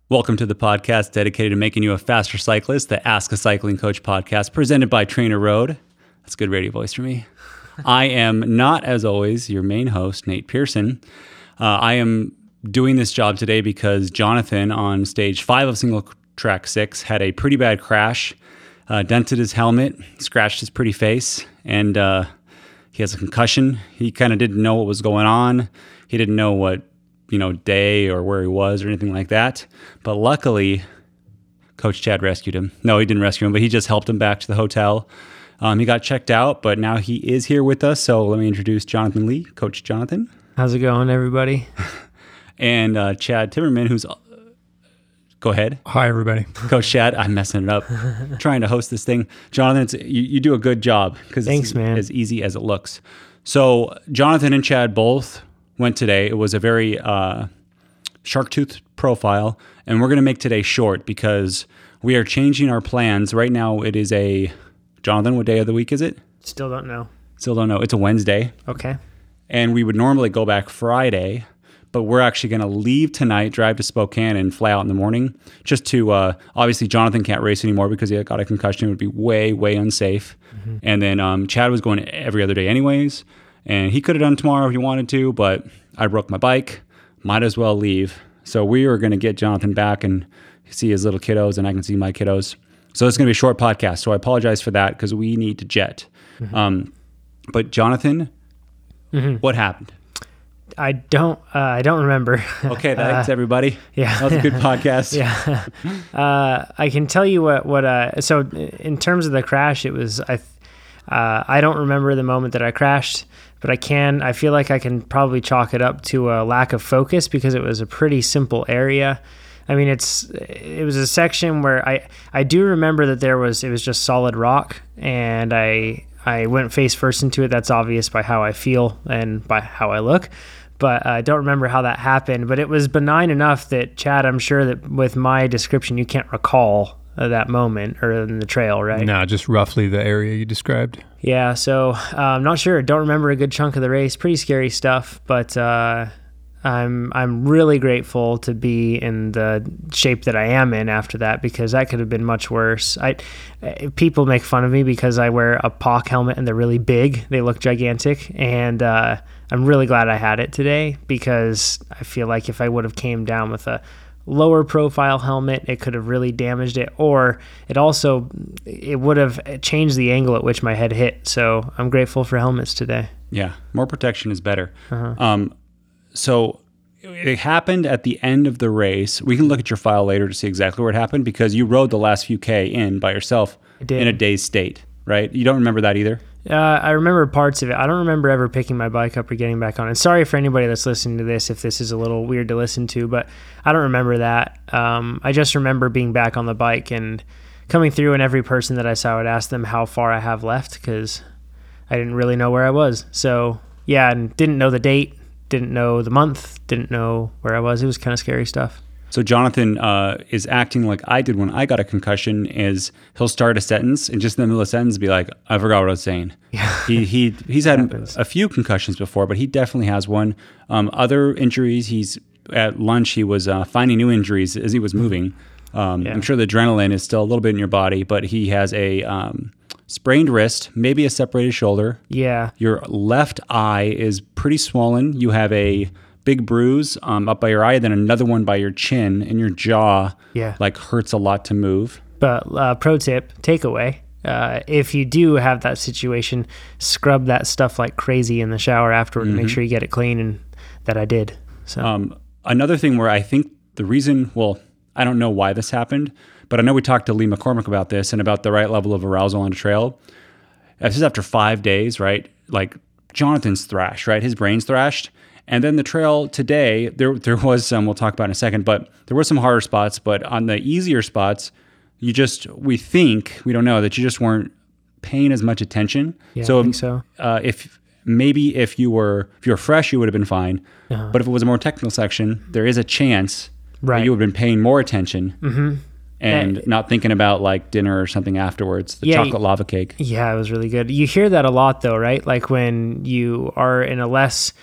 Welcome to the podcast dedicated to making you a faster cyclist, the Ask a Cycling Coach podcast, presented by Trainer Road. That's good radio voice for me. I am not, as always, your main host, Nate Pearson. I am doing this job today because Jonathan on stage 5 of Single Track 6 had a pretty bad crash, dented his helmet, scratched his pretty face, and he has a concussion. He kind of didn't know what was going on. He didn't know what day or where he was or anything like that. But luckily, Coach Chad rescued him. No, he didn't rescue him, but he just helped him back to the hotel. He got checked out, but now he is here with us. So let me introduce Jonathan Lee, Coach Jonathan. How's it going, everybody? And Chad Timmerman, who's... Go ahead. Hi, everybody. Coach Chad, I'm messing it up. Trying to host this thing. Jonathan, you do a good job because it's as easy as it looks. So Jonathan and Chad both went today. It was a very shark tooth profile, and we're going to make today short because we are changing our plans. Right now it is Jonathan, what day of the week is it? Still don't know. Still don't know. It's a Wednesday. Okay. And we would normally go back Friday, but we're actually going to leave tonight, drive to Spokane, and fly out in the morning just to, obviously Jonathan can't race anymore because he got a concussion. It would be way, way unsafe. Mm-hmm. And then Chad was going every other day anyways. And he could have done tomorrow if he wanted to, but I broke my bike. Might as well leave. So we are going to get Jonathan back and see his little kiddos, and I can see my kiddos. So it's going to be a short podcast. So I apologize for that because we need to jet. Mm-hmm. But Jonathan, What happened? I don't remember. Okay, thanks everybody. Yeah, that was a good podcast. Yeah, I can tell you what. So in terms of the crash, it was I don't remember the moment that I crashed. But I feel like I can probably chalk it up to a lack of focus because it was a pretty simple area. I mean, it was a section where I do remember that it was just solid rock, and I went face first into it. That's obvious by how I feel and by how I look. But I don't remember how that happened. But it was benign enough that, Chad, I'm sure that with my description, you can't recall that moment or in the trail, right? No, just roughly the area you described. Yeah, so I'm not sure. Don't remember a good chunk of the race. Pretty scary stuff, but I'm really grateful to be in the shape that I am in after that because that could have been much worse. People make fun of me because I wear a POC helmet and they're really big. They look gigantic, and I'm really glad I had it today because I feel like if I would have came down with a lower profile helmet, it could have really damaged it, or it would have changed the angle at which my head hit. So I'm grateful for helmets today. Yeah, more protection is better. So it happened at the end of the race. We can look at your file later to see exactly where it happened because you rode the last few K in by yourself in a dazed state, right? You don't remember that either? I remember parts of it. I don't remember ever picking my bike up or getting back on. And sorry for anybody that's listening to this if this is a little weird to listen to, but I don't remember that. I just remember being back on the bike and coming through, and every person that I saw would ask them how far I have left because I didn't really know where I was. So yeah, and didn't know the date, didn't know the month, didn't know where I was. It was kind of scary stuff. So Jonathan is acting like I did when I got a concussion. Is he'll start a sentence and just in the middle of the sentence be like, I forgot what I was saying. Yeah. He's had a few concussions before, but he definitely has one. Other injuries, he's at lunch, he was finding new injuries as he was moving. I'm sure the adrenaline is still a little bit in your body, but he has a sprained wrist, maybe a separated shoulder. Yeah. Your left eye is pretty swollen. You have a big bruise up by your eye, then another one by your chin, and your jaw hurts a lot to move. But pro tip, takeaway, if you do have that situation, scrub that stuff like crazy in the shower afterward to make sure you get it clean, and that I did. So another thing where I think the reason, I don't know why this happened, but I know we talked to Lee McCormick about this and about the right level of arousal on a trail. This is after 5 days, right? Like Jonathan's thrashed, right? His brain's thrashed. And then the trail today, there was some, we'll talk about in a second, but there were some harder spots. But on the easier spots, we don't know that you just weren't paying as much attention. Yeah, I think so. If you were fresh, you would have been fine. Uh-huh. But if it was a more technical section, there is a chance that you would have been paying more attention and not thinking about like dinner or something afterwards. The chocolate lava cake. Yeah, it was really good. You hear that a lot though, right? Like when you are in a less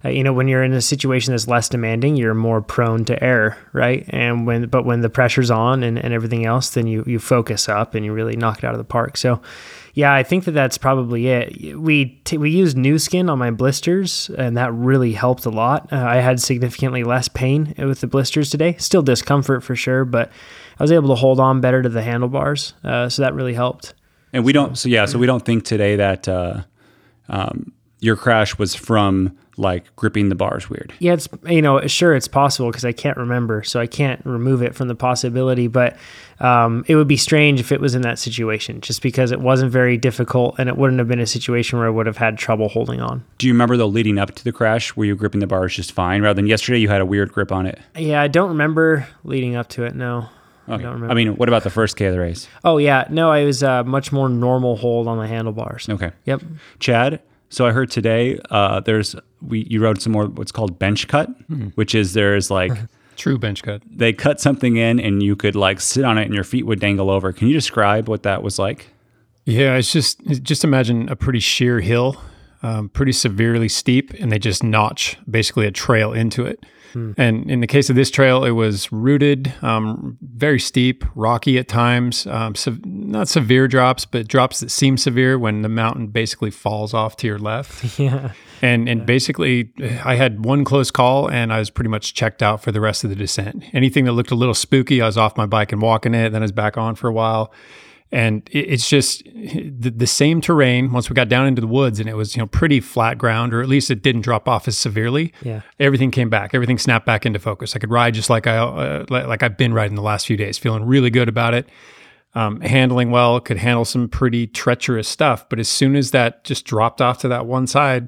when you're in a situation that's less demanding, you're more prone to error, right? And when the pressure's on and everything else, then you focus up and you really knock it out of the park. So yeah, I think that's probably it. We used new skin on my blisters, and that really helped a lot. I had significantly less pain with the blisters today. Still discomfort for sure, but I was able to hold on better to the handlebars, so that really helped. And we don't think today that your crash was from like gripping the bars weird. Yeah, it's sure it's possible because I can't remember, so I can't remove it from the possibility. But it would be strange if it was in that situation, just because it wasn't very difficult, and it wouldn't have been a situation where I would have had trouble holding on. Do you remember though leading up to the crash, were you gripping the bars just fine, rather than yesterday you had a weird grip on it? Yeah, I don't remember leading up to it. No. Okay. I don't remember. I mean, what about the first K of the race? Oh yeah, no, I was much more normal hold on the handlebars. Okay. Yep. Chad. So I heard today you rode some more what's called bench cut, which is there's like True bench cut. they cut something in and you could like sit on it and your feet would dangle over. Can you describe what that was like? Yeah, it's just imagine a pretty sheer hill, pretty severely steep, and they just notch basically a trail into it. And in the case of this trail, it was rooted, very steep, rocky at times, not severe drops, but drops that seem severe when the mountain basically falls off to your left. Yeah. And basically, I had one close call, and I was pretty much checked out for the rest of the descent. Anything that looked a little spooky, I was off my bike and walking it, then I was back on for a while. And it's just the same terrain once we got down into the woods, and it was pretty flat ground, or at least it didn't drop off as severely. Yeah, everything came back, everything snapped back into focus. I could ride just like I've been riding the last few days, feeling really good about it, handling well, could handle some pretty treacherous stuff. But as soon as that just dropped off to that one side,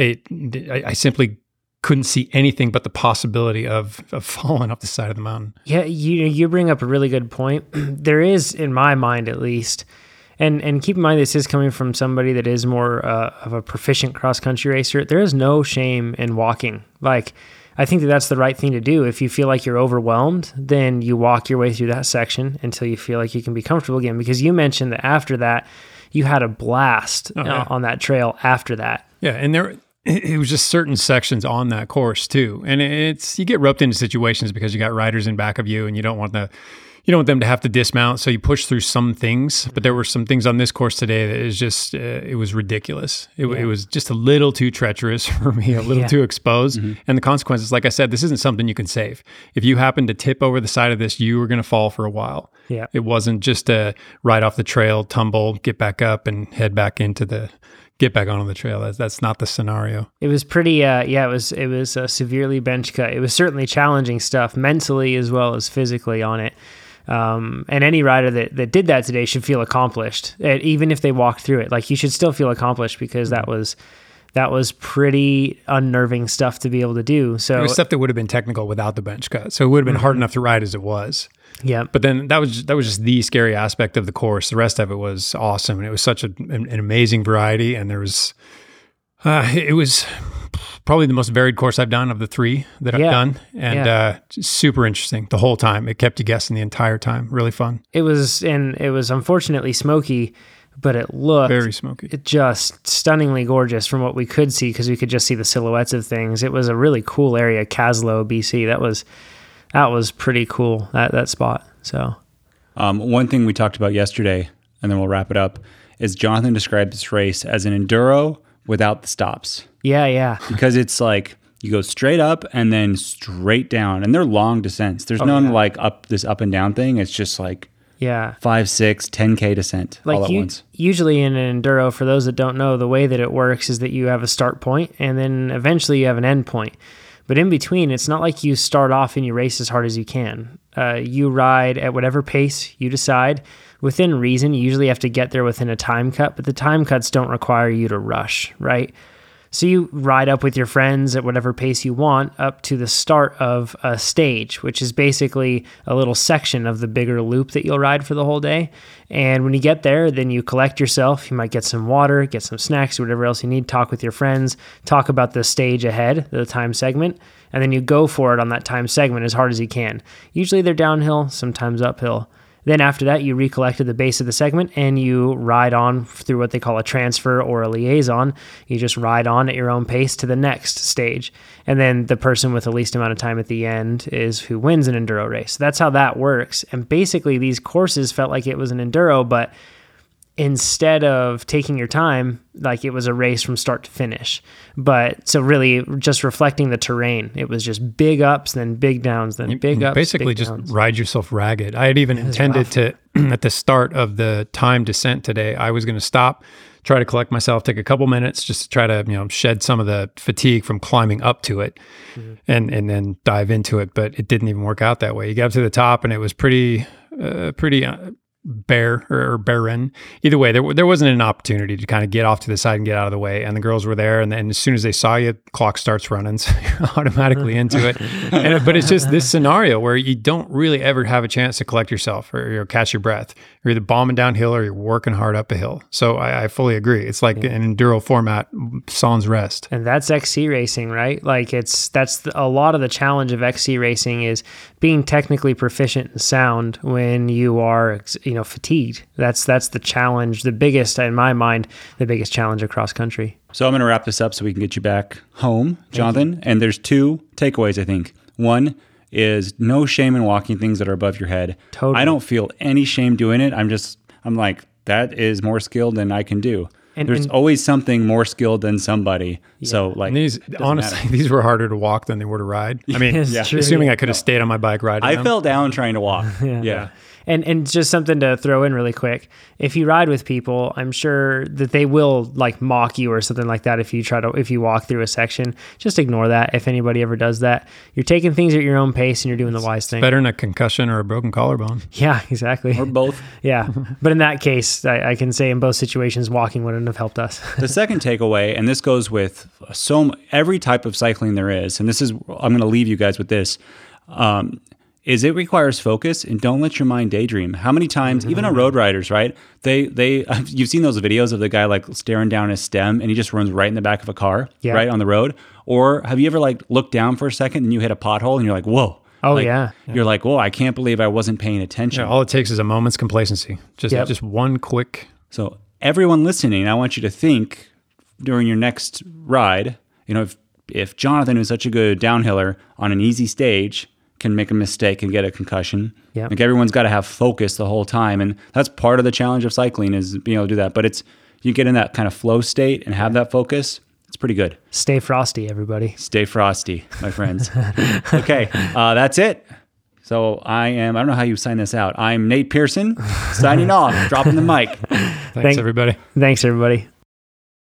I simply couldn't see anything but the possibility of falling up the side of the mountain. Yeah, you bring up a really good point. There is, in my mind at least, and keep in mind this is coming from somebody that is more of a proficient cross-country racer, there is no shame in walking. Like, I think that's the right thing to do. If you feel like you're overwhelmed, then you walk your way through that section until you feel like you can be comfortable again. Because you mentioned that after that, you had a blast on that trail after that. Yeah, and it was just certain sections on that course too. And you get roped into situations because you got riders in back of you and you don't want them to have to dismount. So you push through some things, but there were some things on this course today that is just, it was ridiculous. It was just a little too treacherous for me, a little too exposed. Mm-hmm. And the consequences, like I said, this isn't something you can save. If you happen to tip over the side of this, you were going to fall for a while. Yeah. It wasn't just a ride off the trail, tumble, get back up and head back get back onto the trail. That's not the scenario. It was pretty, it was severely bench cut. It was certainly challenging stuff mentally as well as physically on it. And any rider that did that today should feel accomplished, even if they walked through it. Like, you should still feel accomplished because that was pretty unnerving stuff to be able to do. So it was stuff that would have been technical without the bench cut. So it would have been hard enough to ride as it was. Yeah. But then that was just the scary aspect of the course. The rest of it was awesome. And it was such an amazing variety. And there was, it was probably the most varied course I've done of the three that I've done. And super interesting the whole time. It kept you guessing the entire time. Really fun. It was unfortunately smoky, but it looked very smoky. Just stunningly gorgeous from what we could see, because we could just see the silhouettes of things. It was a really cool area, Caslow, BC. That was pretty cool, that spot. So, one thing we talked about yesterday, and then we'll wrap it up, is Jonathan described this race as an enduro without the stops. Yeah. Because it's like you go straight up and then straight down, and they're long descents. There's none like this up and down thing. It's just like 5, 6, 10K descent all at once. Usually in an enduro, for those that don't know, the way that it works is that you have a start point and then eventually you have an end point. But in between, it's not like you start off and you race as hard as you can. You ride at whatever pace you decide. Within reason, you usually have to get there within a time cut, but the time cuts don't require you to rush, right? So you ride up with your friends at whatever pace you want up to the start of a stage, which is basically a little section of the bigger loop that you'll ride for the whole day. And when you get there, then you collect yourself. You might get some water, get some snacks, whatever else you need, talk with your friends, talk about the stage ahead, the time segment, and then you go for it on that time segment as hard as you can. Usually they're downhill, sometimes uphill. Then after that, you recollect at the base of the segment and you ride on through what they call a transfer or a liaison. You just ride on at your own pace to the next stage. And then the person with the least amount of time at the end is who wins an enduro race. That's how that works. And basically these courses felt like it was an enduro, but instead of taking your time, like it was a race from start to finish. But so really just reflecting the terrain, it was just big ups, then big downs, then big ups. Basically big just downs. ride yourself ragged. I had even intended to, at the start of the time descent today, I was going to stop, try to collect myself, take a couple minutes just to try to, shed some of the fatigue from climbing up to it and then dive into it. But it didn't even work out that way. You got up to the top and it was pretty bare or barren. Either way, there wasn't an opportunity to kind of get off to the side and get out of the way. And the girls were there, and then as soon as they saw you, the clock starts running, so you're automatically into it. But it's just this scenario where you don't really ever have a chance to collect yourself or catch your breath. You're either bombing downhill or you're working hard up a hill. So I fully agree. It's like an enduro format sans rest. And that's XC racing, right? Like a lot of the challenge of XC racing is being technically proficient and sound when you are, fatigued. That's the challenge, the biggest, in my mind, the biggest challenge across country. So I'm going to wrap this up so we can get you back home, Jonathan. And there's 2 takeaways, I think. One is no shame in walking things that are above your head. Totally. I don't feel any shame doing it. I'm like, that is more skilled than I can do. There's always something more skilled than somebody. Yeah. So like, and these honestly, these were harder to walk than they were to ride. I mean, assuming I could have stayed on my bike riding. I fell down trying to walk. Yeah. And just something to throw in really quick. If you ride with people, I'm sure that they will like mock you or something like that if you walk through a section. Just ignore that if anybody ever does that. You're taking things at your own pace and you're doing the wise thing. Better than a concussion or a broken collarbone. Yeah, exactly. Or both. Yeah. But in that case, I can say in both situations, walking wouldn't have helped us. The second takeaway, and this goes with every type of cycling there is, and this is, I'm going to leave you guys with this, is it requires focus, and don't let your mind daydream. How many times, even on road riders, right? You've seen those videos of the guy like staring down his stem and he just runs right in the back of a car, right on the road. Or have you ever like looked down for a second and you hit a pothole and you're like, whoa. Oh, like, yeah. You're like, whoa, I can't believe I wasn't paying attention. Yeah, all it takes is a moment's complacency. Just one quick. So everyone listening, I want you to think during your next ride, if Jonathan, who's such a good downhiller on an easy stage, can make a mistake and get a concussion. Yeah. Like everyone's got to have focus the whole time. And that's part of the challenge of cycling is being able to do that. But you get in that kind of flow state and have that focus. It's pretty good. Stay frosty, everybody. Stay frosty, my friends. Okay. That's it. So I don't know how you sign this out. I'm Nate Pearson signing off, dropping the mic. Thanks everybody. Thanks, everybody.